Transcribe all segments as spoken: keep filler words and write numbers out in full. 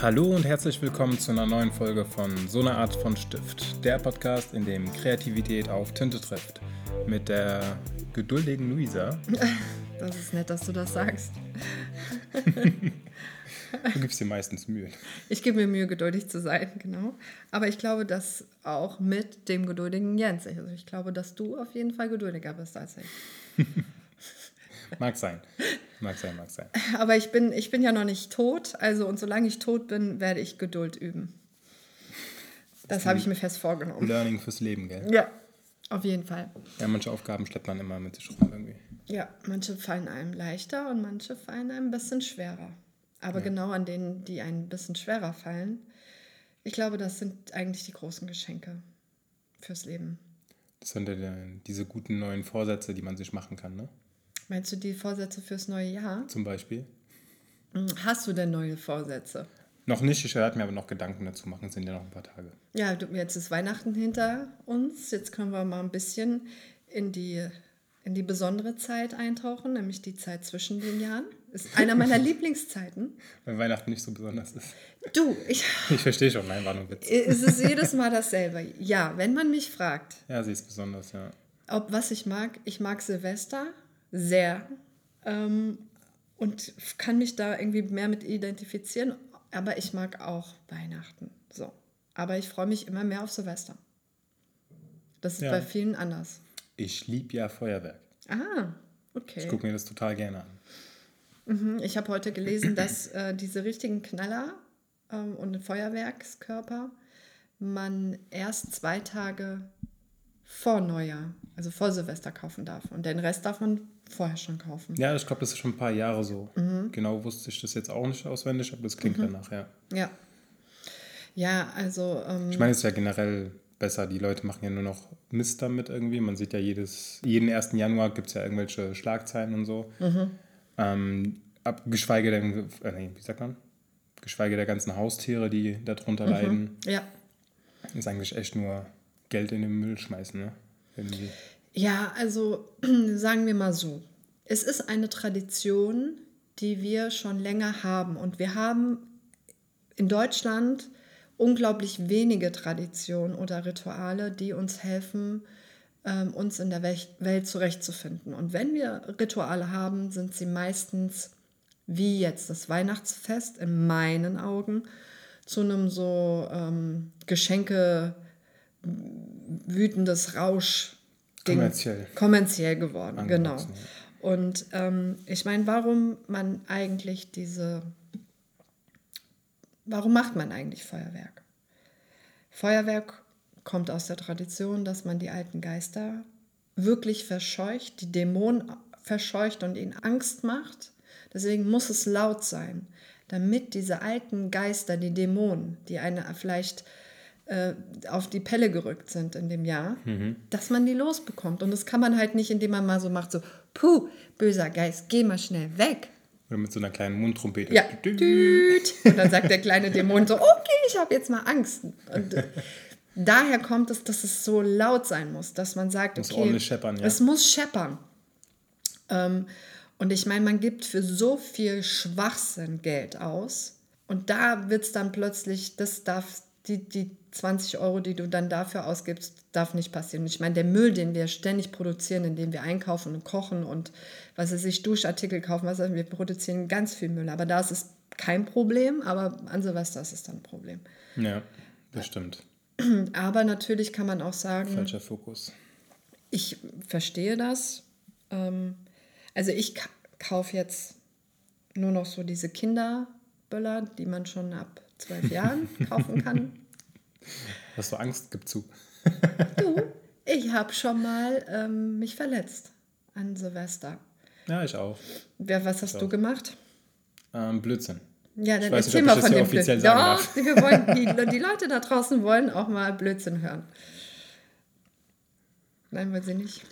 Hallo und herzlich willkommen zu einer neuen Folge von So eine Art von Stift, der Podcast, in dem Kreativität auf Tinte trifft. Mit der geduldigen Luisa. Das ist nett, dass du das sagst. Du gibst dir meistens Mühe. Ich gebe mir Mühe, geduldig zu sein, genau. Aber ich glaube, dass auch mit dem geduldigen Jens. Also ich glaube, dass du auf jeden Fall geduldiger bist als ich. Mag sein. Mag sein, mag sein. Aber ich bin, ich bin ja noch nicht tot. Also und solange ich tot bin, werde ich Geduld üben. Das, das habe ich mir fest vorgenommen. Learning fürs Leben, gell? Ja, auf jeden Fall. Ja, manche Aufgaben schleppt man immer mit sich rum irgendwie. Ja, manche fallen einem leichter und manche fallen einem ein bisschen schwerer. Aber ja. Genau an denen, die ein bisschen schwerer fallen, ich glaube, das sind eigentlich die großen Geschenke fürs Leben. Das sind ja diese guten neuen Vorsätze, die man sich machen kann, ne? Meinst du die Vorsätze fürs neue Jahr? Zum Beispiel. Hast du denn neue Vorsätze? Noch nicht, ich werde mir aber noch Gedanken dazu machen, sind ja noch ein paar Tage. Ja, jetzt ist Weihnachten hinter uns, jetzt können wir mal ein bisschen in die, in die besondere Zeit eintauchen, nämlich die Zeit zwischen den Jahren. Ist einer meiner Lieblingszeiten. Weil Weihnachten nicht so besonders ist. Du, ich... Ich verstehe schon, nein, war nur ein Witz. Es ist jedes Mal dasselbe. Ja, wenn man mich fragt... Ja, sie ist besonders, ja. Ob was ich mag, ich mag Silvester sehr ähm, und kann mich da irgendwie mehr mit identifizieren, aber ich mag auch Weihnachten. So. Aber ich freue mich immer mehr auf Silvester. Das ist ja. Bei vielen anders. Ich liebe ja Feuerwerk. Ah, okay. Ich gucke mir das total gerne an. Mhm, ich habe heute gelesen, dass äh, diese richtigen Knaller ähm, und Feuerwerkskörper man erst zwei Tage vor Neujahr, also vor Silvester kaufen darf. Und den Rest darf man vorher schon kaufen. Ja, ich glaube, das ist schon ein paar Jahre so. Mhm. Genau wusste ich das jetzt auch nicht auswendig, aber das klingt mhm. danach, ja. Ja. Ja, also... Ähm, ich meine, es ist ja generell besser. Die Leute machen ja nur noch Mist damit irgendwie. Man sieht ja jedes, jeden ersten Januar gibt es ja irgendwelche Schlagzeilen und so. Mhm. Ähm, ab, geschweige denn, äh, nee, wie sagt man? Geschweige der ganzen Haustiere, die darunter mhm. leiden. Ja. Ist eigentlich echt nur Geld in den Müll schmeißen, ne? Irgendwie. Ja, also sagen wir mal so, es ist eine Tradition, die wir schon länger haben und wir haben in Deutschland unglaublich wenige Traditionen oder Rituale, die uns helfen, ähm, uns in der Welt zurechtzufinden. Und wenn wir Rituale haben, sind sie meistens, wie jetzt das Weihnachtsfest, in meinen Augen, zu einem so ähm, Geschenke wütendes Rausch kommerziell kommerziell geworden, genau. Ja. Und ähm, ich meine, warum man eigentlich diese, warum macht man eigentlich Feuerwerk? Feuerwerk kommt aus der Tradition, dass man die alten Geister wirklich verscheucht, die Dämonen verscheucht und ihnen Angst macht. Deswegen muss es laut sein, damit diese alten Geister, die Dämonen, die eine vielleicht auf die Pelle gerückt sind in dem Jahr, mhm. dass man die losbekommt. Und das kann man halt nicht, indem man mal so macht, so, puh, böser Geist, geh mal schnell weg. Oder mit so einer kleinen Mundtrompete. Ja, düt. Und dann sagt der kleine Dämon so, okay, ich habe jetzt mal Angst. Und äh, daher kommt es, dass es so laut sein muss, dass man sagt, muss okay, ordentlich scheppern, ja. Es muss scheppern. Ähm, und ich meine, man gibt für so viel Schwachsinn Geld aus. Und da wird es dann plötzlich, das darf Die, die zwanzig Euro, die du dann dafür ausgibst, darf nicht passieren. Ich meine, der Müll, den wir ständig produzieren, indem wir einkaufen und kochen und was weiß ich, Duschartikel kaufen, was weiß ich, wir produzieren ganz viel Müll. Aber da ist es kein Problem, aber an Silvester ist es dann ein Problem. Ja, das stimmt. Aber natürlich kann man auch sagen... Falscher Fokus. Ich verstehe das. Also ich kaufe jetzt nur noch so diese Kinderböller, die man schon ab zwölf Jahren kaufen kann. Hast du Angst? Gib zu. Du, ich habe schon mal ähm, mich verletzt an Silvester. Ja, ich auch. Ja, was hast ich du auch. gemacht? Ähm, Blödsinn. Ja, dann ich weiß erzähl nicht, ob mal ich von das dem offiziell Blödsinn. sagen Doch, darf. wir wollen, die, die Leute da draußen wollen auch mal Blödsinn hören. Nein, wollen sie nicht.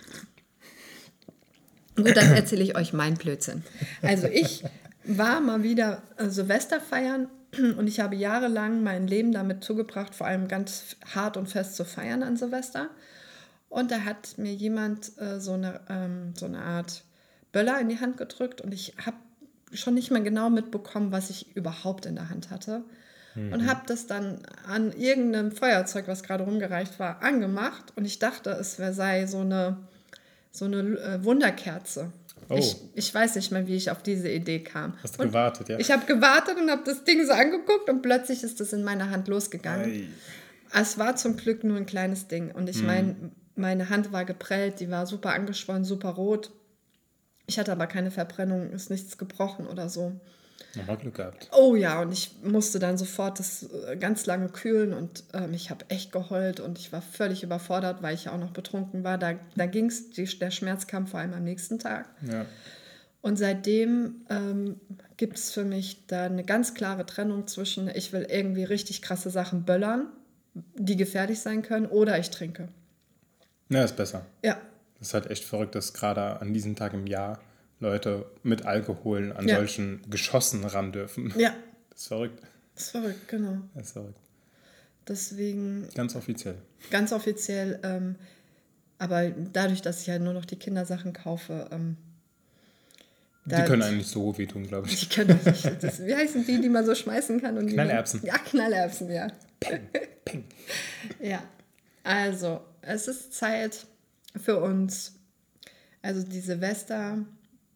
Gut, dann erzähle ich euch meinen Blödsinn. Also ich war mal wieder Silvester feiern und ich habe jahrelang mein Leben damit zugebracht, vor allem ganz hart und fest zu feiern an Silvester. Und da hat mir jemand äh, so, eine, ähm, so eine Art Böller in die Hand gedrückt und ich habe schon nicht mehr genau mitbekommen, was ich überhaupt in der Hand hatte. mhm. und habe das dann an irgendeinem Feuerzeug, was gerade rumgereicht war, angemacht. Und ich dachte, es wär, sei so eine, so eine äh, Wunderkerze. Oh. Ich, ich weiß nicht mehr, wie ich auf diese Idee kam. Hast du und gewartet, ja? Ich habe gewartet und habe das Ding so angeguckt und plötzlich ist das in meiner Hand losgegangen. Ei. Es war zum Glück nur ein kleines Ding. Und ich mhm. meine, meine Hand war geprellt, die war super angeschwollen, super rot. Ich hatte aber keine Verbrennung, ist nichts gebrochen oder so. Nochmal Glück gehabt. Oh ja, und ich musste dann sofort das ganz lange kühlen und ähm, ich habe echt geheult und ich war völlig überfordert, weil ich ja auch noch betrunken war. Da, da ging es, der Schmerz kam vor allem am nächsten Tag. Ja. Und seitdem ähm, gibt es für mich da eine ganz klare Trennung zwischen, ich will irgendwie richtig krasse Sachen böllern, die gefährlich sein können, oder ich trinke. Ja, ist besser. Ja. Das ist halt echt verrückt, dass gerade an diesem Tag im Jahr Leute mit Alkohol an ja. solchen Geschossen ran dürfen. Ja. Das ist verrückt. Das ist verrückt, genau. Das ist verrückt. Deswegen... Ganz offiziell. Ganz offiziell, ähm, aber dadurch, dass ich halt nur noch die Kindersachen kaufe... Ähm, die können eigentlich so wehtun, glaube ich. Die können nicht. Das, wie heißen die, die man so schmeißen kann? Und Knallerbsen. Die man, ja, Knallerbsen, ja. Peng, peng. Ja, also es ist Zeit für uns, also die Silvesternacht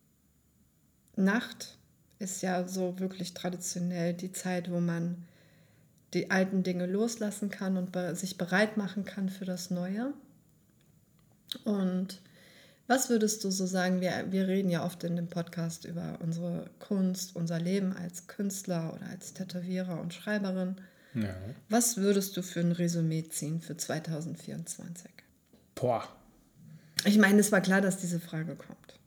ist ja so wirklich traditionell die Zeit, wo man die alten Dinge loslassen kann und be- sich bereit machen kann für das Neue. Und was würdest du so sagen, wir, wir reden ja oft in dem Podcast über unsere Kunst, unser Leben als Künstler oder als Tätowierer und Schreiberin. Ja. Was würdest du für ein Resümee ziehen für zwanzig vierundzwanzig? Boah. Ich meine, es war klar, dass diese Frage kommt.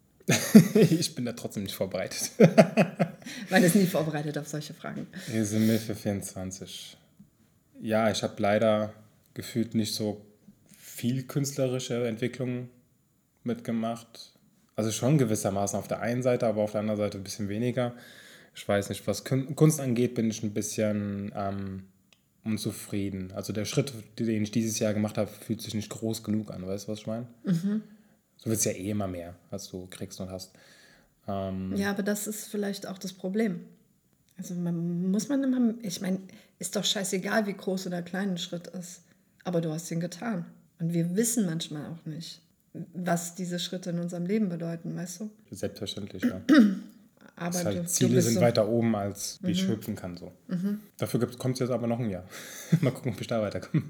Ich bin da trotzdem nicht vorbereitet. Man ist nie vorbereitet auf solche Fragen. Resümee für vierundzwanzig. Ja, ich habe leider gefühlt nicht so viel künstlerische Entwicklung mitgemacht. Also schon gewissermaßen auf der einen Seite, aber auf der anderen Seite ein bisschen weniger. Ich weiß nicht, was Kunst angeht, bin ich ein bisschen ähm, unzufrieden. Also der Schritt, den ich dieses Jahr gemacht habe, fühlt sich nicht groß genug an. Weißt du, was ich meine? Mhm. So wird es ja eh immer mehr, was du kriegst und hast. Ähm, ja, aber das ist vielleicht auch das Problem. Also man muss man immer, ich meine, ist doch scheißegal, wie groß oder klein ein Schritt ist. Aber du hast ihn getan. Und wir wissen manchmal auch nicht, was diese Schritte in unserem Leben bedeuten, weißt du? Selbstverständlich, ja. Aber halt, du, Ziele du sind so weiter oben, als wie mhm. ich hüpfen kann. So. Mhm. Dafür kommt es jetzt aber noch ein Jahr. Mal gucken, ob ich da weiterkomme.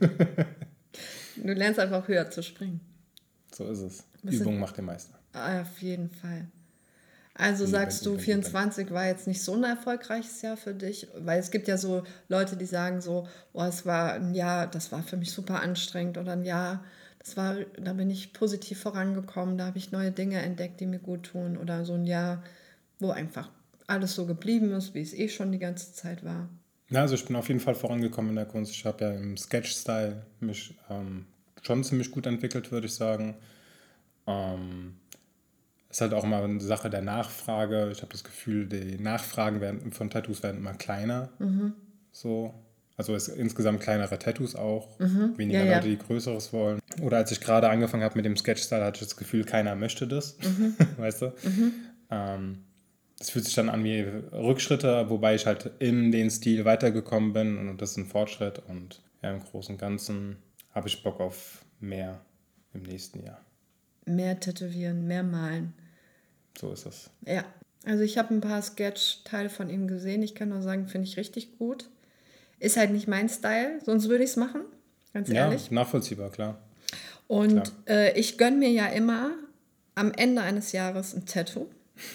Du lernst einfach höher zu springen. So ist es. Was Übung sind, macht den Meister. Auf jeden Fall. Also Üben, sagst du, üben, vierundzwanzig üben. War jetzt nicht so ein erfolgreiches Jahr für dich? Weil es gibt ja so Leute, die sagen so, oh, es war ein Jahr, das war für mich super anstrengend, oder ein Jahr, das war, da bin ich positiv vorangekommen, da habe ich neue Dinge entdeckt, die mir gut tun, oder so ein Jahr, wo einfach alles so geblieben ist, wie es eh schon die ganze Zeit war. Ja, also ich bin auf jeden Fall vorangekommen in der Kunst. Ich habe ja im Sketch-Style mich ähm, schon ziemlich gut entwickelt, würde ich sagen. Ähm, ist halt auch immer eine Sache der Nachfrage. Ich habe das Gefühl, die Nachfragen werden, von Tattoos werden immer kleiner. Mhm. So. Also es insgesamt kleinere Tattoos auch. Mhm. Weniger ja, Leute, ja. die Größeres wollen. Oder als ich gerade angefangen habe mit dem Sketch-Style, hatte ich das Gefühl, keiner möchte das. Mhm. Weißt du? Mhm. Ähm, das fühlt sich dann an wie Rückschritte, wobei ich halt in den Stil weitergekommen bin und das ist ein Fortschritt. Und ja, im Großen und Ganzen habe ich Bock auf mehr im nächsten Jahr. Mehr tätowieren, mehr malen. So ist es. Ja, also ich habe ein paar Sketch-Teile von ihm gesehen. Ich kann nur sagen, finde ich richtig gut. Ist halt nicht mein Style, sonst würde ich es machen, ganz ehrlich. Ja, nachvollziehbar, klar. Und klar. Äh, ich gönne mir ja immer am Ende eines Jahres ein Tattoo,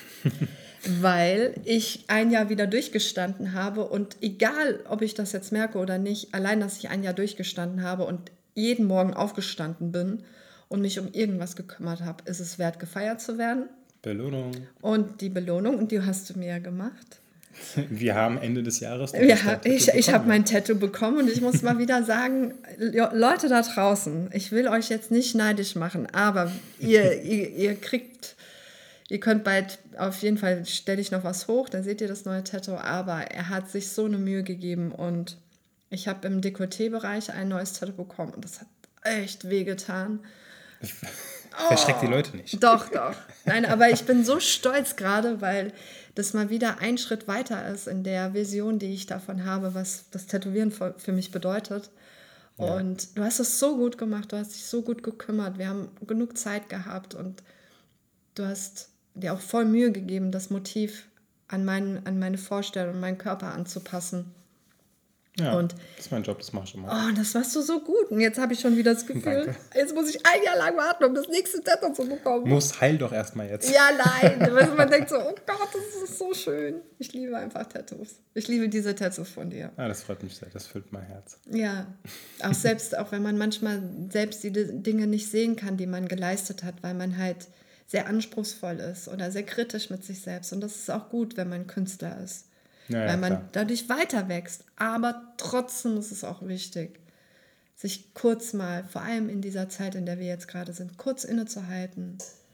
weil ich ein Jahr wieder durchgestanden habe und egal, ob ich das jetzt merke oder nicht, allein, dass ich ein Jahr durchgestanden habe und jeden Morgen aufgestanden bin und mich um irgendwas gekümmert habe, ist es wert, gefeiert zu werden. Belohnung. Und die Belohnung, und die hast du mir ja gemacht. Wir haben Ende des Jahres... Ja, ich ich habe mein Tattoo bekommen und ich muss mal wieder sagen, Leute da draußen, ich will euch jetzt nicht neidisch machen, aber ihr, ihr, ihr kriegt, ihr könnt bald, auf jeden Fall stelle ich noch was hoch, dann seht ihr das neue Tattoo, aber er hat sich so eine Mühe gegeben und ich habe im Dekolleté-Bereich ein neues Tattoo bekommen und das hat echt wehgetan. Verschreckt die Leute nicht. Doch, doch. Nein, aber ich bin so stolz gerade, weil das mal wieder ein Schritt weiter ist in der Vision, die ich davon habe, was das Tätowieren für, für mich bedeutet. Ja. Und du hast es so gut gemacht, du hast dich so gut gekümmert, wir haben genug Zeit gehabt und du hast dir auch voll Mühe gegeben, das Motiv an, mein, an meine Vorstellung und meinen Körper anzupassen. Ja, und, das ist mein Job, das machst du immer. Oh, das warst du so gut. Und jetzt habe ich schon wieder das Gefühl, Danke. Jetzt muss ich ein Jahr lang warten, um das nächste Tattoo zu bekommen. Muss heil doch erstmal jetzt. Ja, nein. Man denkt so, oh Gott, das ist so schön. Ich liebe einfach Tattoos. Ich liebe diese Tattoos von dir. Ja, das freut mich sehr. Das füllt mein Herz. Ja, auch selbst, auch wenn man manchmal selbst die Dinge nicht sehen kann, die man geleistet hat, weil man halt sehr anspruchsvoll ist oder sehr kritisch mit sich selbst. Und das ist auch gut, wenn man Künstler ist. Ja, weil man klar. dadurch weiter wächst. Aber trotzdem ist es auch wichtig, sich kurz mal, vor allem in dieser Zeit, in der wir jetzt gerade sind, kurz innezuhalten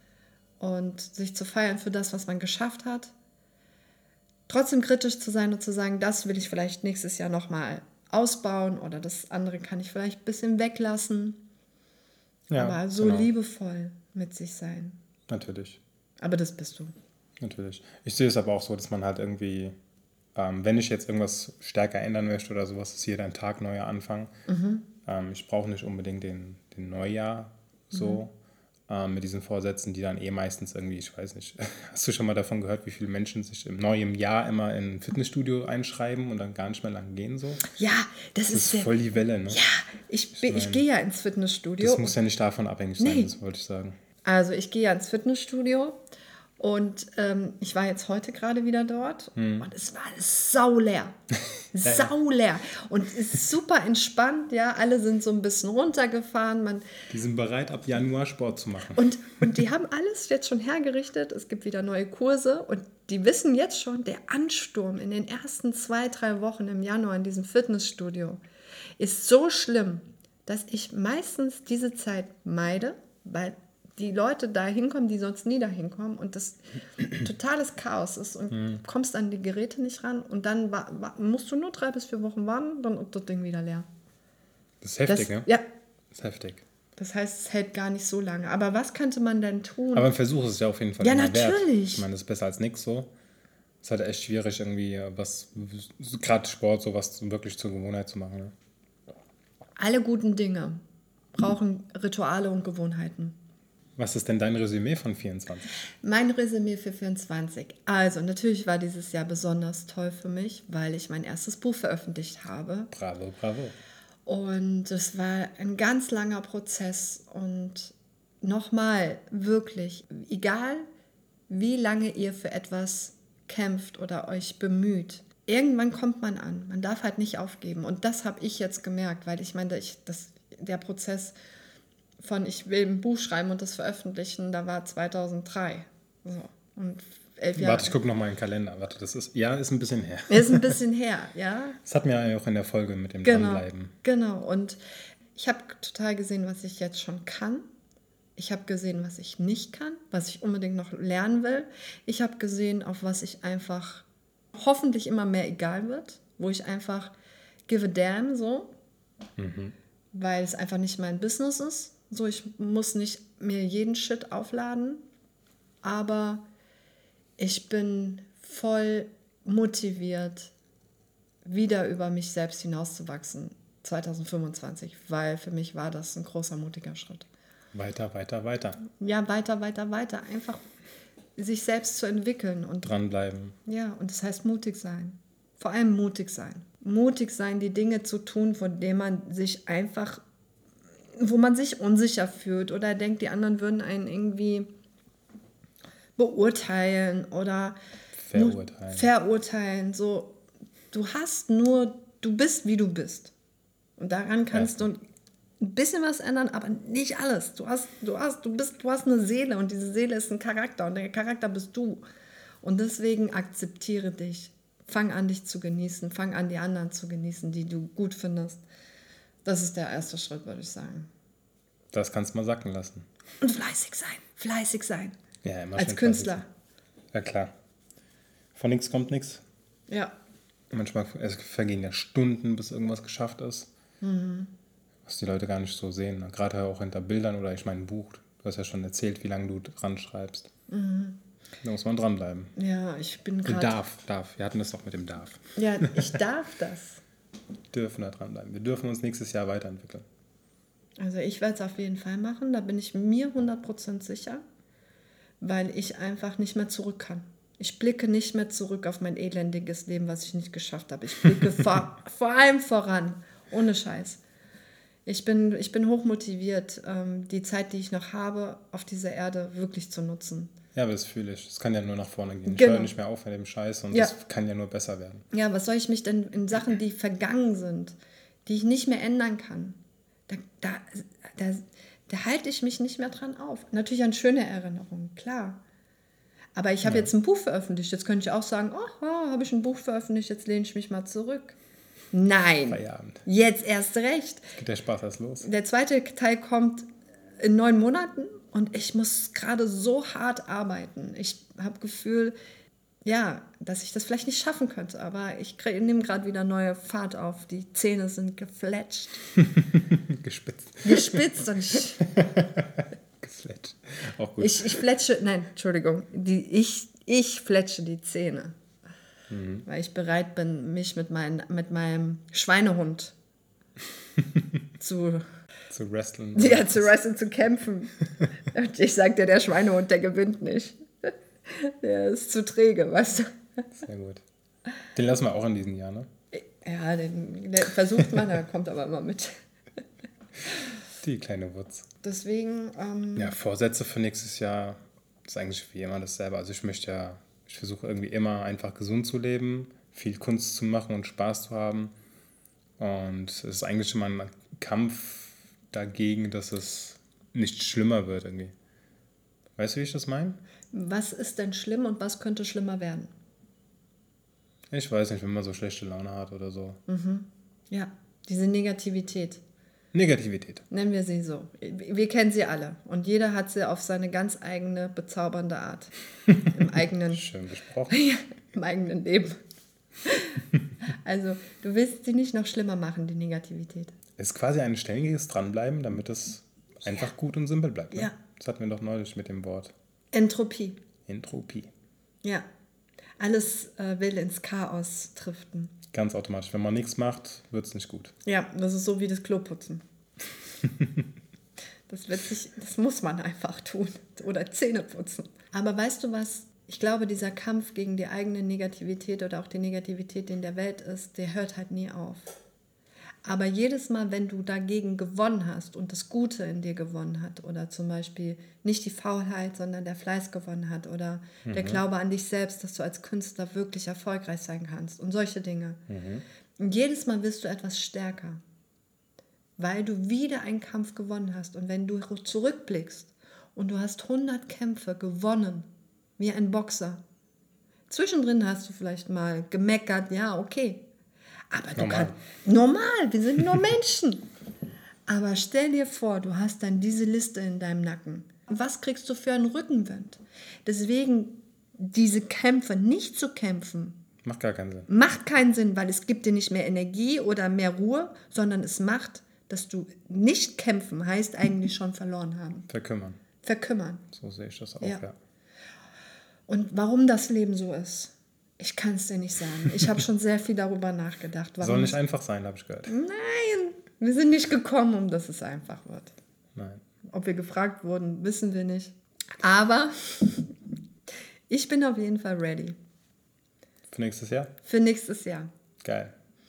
und sich zu feiern für das, was man geschafft hat. Trotzdem kritisch zu sein und zu sagen, das will ich vielleicht nächstes Jahr nochmal ausbauen oder das andere kann ich vielleicht ein bisschen weglassen. Ja, aber so genau. liebevoll mit sich sein. Natürlich. Aber das bist du. Natürlich. Ich sehe es aber auch so, dass man halt irgendwie... Ähm, wenn ich jetzt irgendwas stärker ändern möchte oder sowas, ist jeder ein Tag neuer Anfang. Mhm. Ähm, ich brauche nicht unbedingt den, den Neujahr so mhm. ähm, mit diesen Vorsätzen, die dann eh meistens irgendwie, ich weiß nicht, hast du schon mal davon gehört, wie viele Menschen sich im neuen Jahr immer in ein Fitnessstudio einschreiben und dann gar nicht mehr lang gehen so? Ja, das, das ist ist voll die Welle, ne? Ja, ich, ich, ich gehe ja ins Fitnessstudio. Das muss ja nicht davon abhängig sein, nee. das wollte ich sagen. Also ich gehe ja ins Fitnessstudio. Und ähm, ich war jetzt heute gerade wieder dort hm. und es war sauleer. Sauleer. Und es ist super entspannt, ja. Alle sind so ein bisschen runtergefahren. Man die sind bereit, ab Januar Sport zu machen. Und, und die haben alles jetzt schon hergerichtet. Es gibt wieder neue Kurse und die wissen jetzt schon, der Ansturm in den ersten zwei, drei Wochen im Januar in diesem Fitnessstudio ist so schlimm, dass ich meistens diese Zeit meide, weil die Leute da hinkommen, die sonst nie da hinkommen und das totales Chaos ist und mhm. kommst an die Geräte nicht ran und dann wa- wa- musst du nur drei bis vier Wochen warten, dann ist das Ding wieder leer. Das ist heftig, das, ne? Ja. Das ist heftig. Das heißt, es hält gar nicht so lange. Aber was könnte man denn tun? Aber ein Versuch ist ja auf jeden Fall ja, immer natürlich. wert. Ich meine, das ist besser als nichts so. Es ist halt echt schwierig, irgendwie was, gerade Sport, sowas wirklich zur Gewohnheit zu machen. Ne? Alle guten Dinge brauchen Rituale und Gewohnheiten. Was ist denn dein Resümee von vierundzwanzig? Mein Resümee für vierundzwanzig. Also natürlich war dieses Jahr besonders toll für mich, weil ich mein erstes Buch veröffentlicht habe. Bravo, bravo. Und es war ein ganz langer Prozess. Und nochmal, wirklich, egal wie lange ihr für etwas kämpft oder euch bemüht, irgendwann kommt man an. Man darf halt nicht aufgeben. Und das habe ich jetzt gemerkt, weil ich meine, ich, das, der Prozess... von ich will ein Buch schreiben und das veröffentlichen, da war zweitausenddrei. So. Und elf Jahre. Warte, ich gucke nochmal in den Kalender. Warte, das ist, ja, ist ein bisschen her. Ist ein bisschen her, ja. Das hatten wir ja auch in der Folge mit dem genau, Dranbleiben. Genau, und ich habe total gesehen, was ich jetzt schon kann. Ich habe gesehen, was ich nicht kann, was ich unbedingt noch lernen will. Ich habe gesehen, auf was ich einfach hoffentlich immer mehr egal wird, wo ich einfach give a damn, so. Mhm. Weil es einfach nicht mein Business ist. So, ich muss nicht mir jeden Shit aufladen, aber ich bin voll motiviert, wieder über mich selbst hinauszuwachsen zwanzig fünfundzwanzig, weil für mich war das ein großer, mutiger Schritt. Weiter, weiter, weiter. Ja, weiter, weiter, weiter. Einfach sich selbst zu entwickeln. Und dranbleiben. Ja, und das heißt mutig sein. Vor allem mutig sein. Mutig sein, die Dinge zu tun, von denen man sich einfach... wo man sich unsicher fühlt oder denkt, die anderen würden einen irgendwie beurteilen oder verurteilen. verurteilen. So, du hast nur, du bist, wie du bist. Und daran kannst ja. du ein bisschen was ändern, aber nicht alles. Du hast, du hast, du bist, du hast eine Seele und diese Seele ist ein Charakter und der Charakter bist du. Und deswegen akzeptiere dich. Fang an, dich zu genießen. Fang an, die anderen zu genießen, die du gut findest. Das ist der erste Schritt, würde ich sagen. Das kannst du mal sacken lassen. Und fleißig sein. Fleißig sein. Ja, immer als Künstler. Ja, klar. Von nichts kommt nichts. Ja. Manchmal es vergehen ja Stunden, bis irgendwas geschafft ist. Mhm. was die Leute gar nicht so sehen. Ne? Gerade auch hinter Bildern oder ich meine ein Buch. Du hast ja schon erzählt, wie lange du dran schreibst. Mhm. Da muss man dranbleiben. Ja, ich bin gerade... Darf, darf. Wir hatten das doch mit dem darf. Ja, ich darf das. Dürfen da dranbleiben. Wir dürfen uns nächstes Jahr weiterentwickeln. Also ich werde es auf jeden Fall machen, da bin ich mir hundert Prozent sicher, weil ich einfach nicht mehr zurück kann. Ich blicke nicht mehr zurück auf mein elendiges Leben, was ich nicht geschafft habe. Ich blicke vor, vor allem voran, ohne Scheiß. Ich bin, ich bin hochmotiviert, ähm, die Zeit, die ich noch habe, auf dieser Erde wirklich zu nutzen. Ja, aber das fühle ich. Es kann ja nur nach vorne gehen. Ich Genau. höre nicht mehr auf mit dem Scheiß und Ja. das kann ja nur besser werden. Ja, was soll ich mich denn in Sachen, die vergangen sind, die ich nicht mehr ändern kann, da, da, da, da halte ich mich nicht mehr dran auf. Natürlich an schöne Erinnerungen, klar. Aber ich habe ja. jetzt ein Buch veröffentlicht. Jetzt könnte ich auch sagen, oh, oh habe ich ein Buch veröffentlicht, jetzt lehne ich mich mal zurück. Nein, Feierabend. Jetzt erst recht. Jetzt geht der Spaß erst los. Der zweite Teil kommt in neun Monaten und ich muss gerade so hart arbeiten. Ich habe Gefühl, ja, dass ich das vielleicht nicht schaffen könnte, aber ich nehme gerade wieder neue Fahrt auf. Die Zähne sind gefletscht. Gespitzt. Gespitzt und ich... Gefletscht. Auch gut. Ich, ich fletsche, nein, Entschuldigung, die, ich, ich fletsche die Zähne. Mhm. Weil ich bereit bin, mich mit, mein, mit meinem Schweinehund zu... Zu wresteln. Ja, zu wresteln, zu kämpfen. Und ich sag dir, der Schweinehund, der gewinnt nicht. Der ist zu träge, weißt du. Sehr gut. Den lassen wir auch in diesem Jahr, ne? Ja, den, den versucht man, der kommt aber immer mit. Die kleine Wutz. Deswegen... Ähm, ja, Vorsätze für nächstes Jahr ist eigentlich wie immer dasselbe. Also ich möchte ja, ich versuche irgendwie immer einfach gesund zu leben, viel Kunst zu machen und Spaß zu haben. Und es ist eigentlich immer ein Kampf dagegen, dass es nicht schlimmer wird irgendwie. Weißt du, wie ich das meine? Was ist denn schlimm und was könnte schlimmer werden? Ich weiß nicht, wenn man so schlechte Laune hat oder so. Mhm. Ja, diese Negativität. Negativität. Nennen wir sie so. Wir kennen sie alle. Und jeder hat sie auf seine ganz eigene, bezaubernde Art. Im eigenen, Schön besprochen. Ja, im eigenen Leben. Also, du willst sie nicht noch schlimmer machen, die Negativität. Es ist quasi ein ständiges Dranbleiben, damit es einfach ja. gut und simpel bleibt. Ne? Ja. Das hatten wir doch neulich mit dem Wort. Entropie. Entropie. Ja. Alles äh, will ins Chaos driften. Ganz automatisch. Wenn man nichts macht, wird es nicht gut. Ja, das ist so wie das Kloputzen. Das wird sich, das muss man einfach tun. Oder Zähne putzen. Aber weißt du was? Ich glaube, dieser Kampf gegen die eigene Negativität oder auch die Negativität, die in der Welt ist, der hört halt nie auf. Aber jedes Mal, wenn du dagegen gewonnen hast und das Gute in dir gewonnen hat oder zum Beispiel nicht die Faulheit, sondern der Fleiß gewonnen hat oder mhm. der Glaube an dich selbst, dass du als Künstler wirklich erfolgreich sein kannst und solche Dinge. Mhm. Und jedes Mal wirst du etwas stärker, weil du wieder einen Kampf gewonnen hast. Und wenn du zurückblickst und du hast hundert Kämpfe gewonnen, wie ein Boxer, zwischendrin hast du vielleicht mal gemeckert, ja, okay. Aber du normal. kannst, normal, wir sind nur Menschen. Aber stell dir vor, du hast dann diese Liste in deinem Nacken. Was kriegst du für einen Rückenwind? Deswegen diese Kämpfe nicht zu kämpfen. Macht gar keinen Sinn. Macht keinen Sinn, weil es gibt dir nicht mehr Energie oder mehr Ruhe, sondern es macht, dass du nicht kämpfen, heißt eigentlich schon verloren haben. Verkümmern. Verkümmern. So sehe ich das auch, ja. ja. Und warum das Leben so ist, ich kann es dir nicht sagen. Ich habe schon sehr viel darüber nachgedacht. Warum Soll nicht einfach sein, habe ich gehört. Nein, wir sind nicht gekommen, um dass es einfach wird. Nein. Ob wir gefragt wurden, wissen wir nicht. Aber ich bin auf jeden Fall ready. Für nächstes Jahr? Für nächstes Jahr. Geil.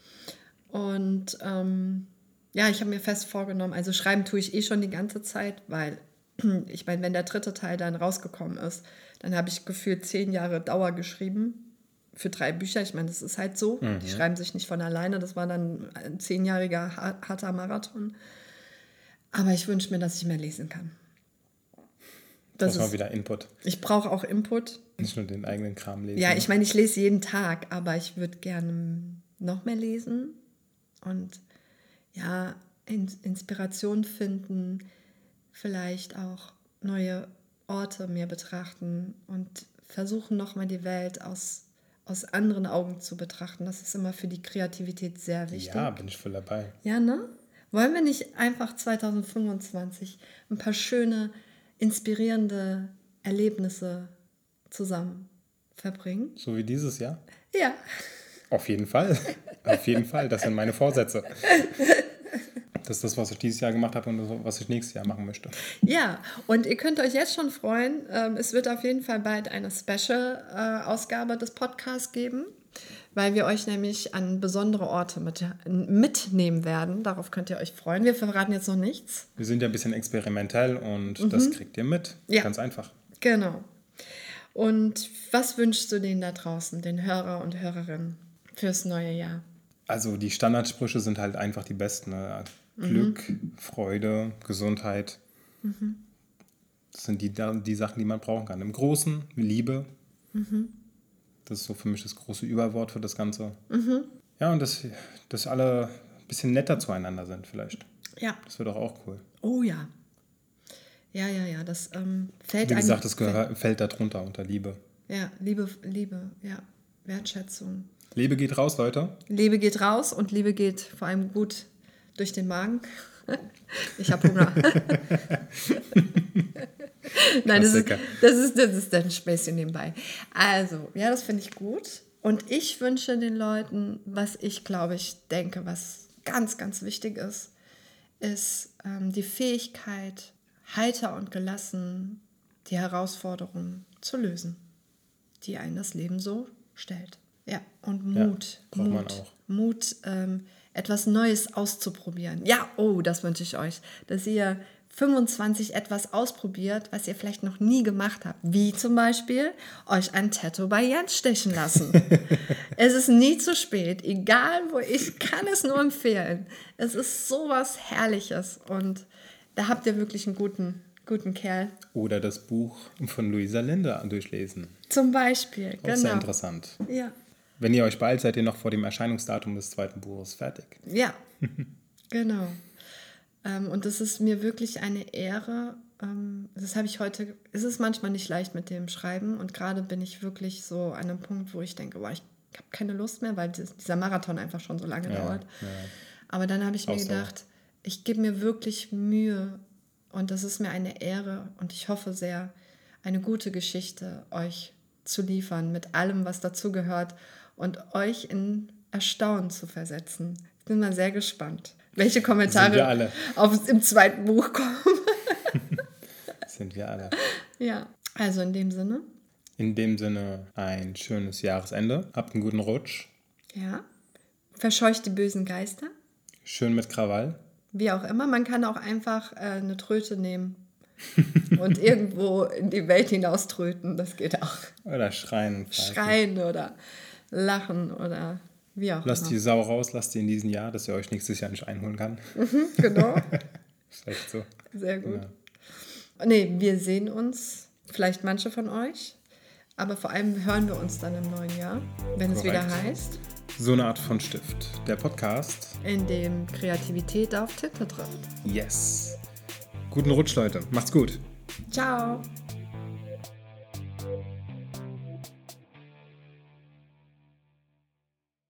Und ähm, ja, ich habe mir fest vorgenommen, also schreiben tue ich eh schon die ganze Zeit, weil ich meine, wenn der dritte Teil dann rausgekommen ist, dann habe ich gefühlt zehn Jahre Dauer geschrieben. Für drei Bücher, ich meine, das ist halt so. Mhm. Die schreiben sich nicht von alleine. Das war dann ein zehnjähriger harter Marathon. Aber ich wünsche mir, dass ich mehr lesen kann. Das Muss mal ist, wieder Input. Ich brauche auch Input. Nicht nur den eigenen Kram lesen. Ja, ich meine, ich lese jeden Tag, aber ich würde gerne noch mehr lesen und ja, Inspiration finden, vielleicht auch neue Orte mehr betrachten und versuchen nochmal die Welt aus aus anderen Augen zu betrachten. Das ist immer für die Kreativität sehr wichtig. Ja, bin ich voll dabei. Ja, ne? Wollen wir nicht einfach zwanzig fünfundzwanzig ein paar schöne, inspirierende Erlebnisse zusammen verbringen? So wie dieses Jahr? Ja. Auf jeden Fall. Auf jeden Fall. Das sind meine Vorsätze. Das ist das, was ich dieses Jahr gemacht habe und was ich nächstes Jahr machen möchte. Ja, und ihr könnt euch jetzt schon freuen. Es wird auf jeden Fall bald eine Special-Ausgabe des Podcasts geben, weil wir euch nämlich an besondere Orte mit, mitnehmen werden. Darauf könnt ihr euch freuen. Wir verraten jetzt noch nichts. Wir sind ja ein bisschen experimentell und mhm. das kriegt ihr mit. Ja. Ganz einfach. Genau. Und was wünschst du denen da draußen, den Hörer und Hörerinnen, fürs neue Jahr? Also die Standardsprüche sind halt einfach die besten. Ne? Glück, mhm. Freude, Gesundheit. Mhm. Das sind die, die Sachen, die man brauchen kann. Im Großen, Liebe. Mhm. Das ist so für mich das große Überwort für das Ganze. Mhm. Ja, und dass, dass alle ein bisschen netter zueinander sind vielleicht. Ja. Das wird doch auch cool. Oh ja. Ja, ja, ja. Das ähm, fällt Wie gesagt, das gehört, fällt da drunter unter Liebe. Ja, Liebe, Liebe, ja. Wertschätzung. Liebe geht raus, Leute. Liebe geht raus und Liebe geht vor allem gut durch den Magen. Ich habe Hunger. Nein, das ist, das, ist, das ist ein Späßchen nebenbei. Also, ja, das finde ich gut. Und ich wünsche den Leuten, was ich glaube, ich denke, was ganz, ganz wichtig ist, ist ähm, die Fähigkeit, heiter und gelassen die Herausforderungen zu lösen, die einen das Leben so stellt. Ja, und Mut. Ja, braucht Mut, man auch. Mut, ähm, etwas Neues auszuprobieren. Ja, oh, das wünsche ich euch, dass ihr fünfundzwanzig etwas ausprobiert, was ihr vielleicht noch nie gemacht habt. Wie zum Beispiel euch ein Tattoo bei Jens stechen lassen. Es ist nie zu spät, egal wo, ich kann es nur empfehlen. Es ist sowas Herrliches und da habt ihr wirklich einen guten, guten Kerl. Oder das Buch von Luisa Linde durchlesen. Zum Beispiel, auch genau. Sehr interessant. Ja. Wenn ihr euch beeilt, seid ihr noch vor dem Erscheinungsdatum des zweiten Buches fertig. Ja, genau. Ähm, und es ist mir wirklich eine Ehre. Ähm, das habe ich heute, es ist manchmal nicht leicht mit dem Schreiben und gerade bin ich wirklich so an einem Punkt, wo ich denke, boah, ich habe keine Lust mehr, weil dieser Marathon einfach schon so lange ja, dauert. Ja. Aber dann habe ich mir auch gedacht, so. Ich gebe mir wirklich Mühe und das ist mir eine Ehre und ich hoffe sehr, eine gute Geschichte euch zu liefern mit allem, was dazugehört und euch in Erstaunen zu versetzen. Ich bin mal sehr gespannt, welche Kommentare auf, im zweiten Buch kommen. Sind wir alle. Ja, also in dem Sinne. In dem Sinne ein schönes Jahresende. Habt einen guten Rutsch. Ja. Verscheucht die bösen Geister. Schön mit Krawall. Wie auch immer. Man kann auch einfach äh, eine Tröte nehmen und irgendwo in die Welt hinaus tröten. Das geht auch. Oder schreien. Schreien oder lachen oder wie auch lasst immer. Lasst die Sau raus, lasst die in diesem Jahr, dass ihr euch nächstes Jahr nicht einholen kann. Mhm, genau. Ist echt so. Sehr gut. Ja. Nee, wir sehen uns, vielleicht manche von euch, aber vor allem hören wir uns dann im neuen Jahr, wenn Korrekt. Es wieder heißt. So eine Art von Stift. Der Podcast, in dem Kreativität auf Tinte trifft. Yes. Guten Rutsch, Leute. Macht's gut. Ciao.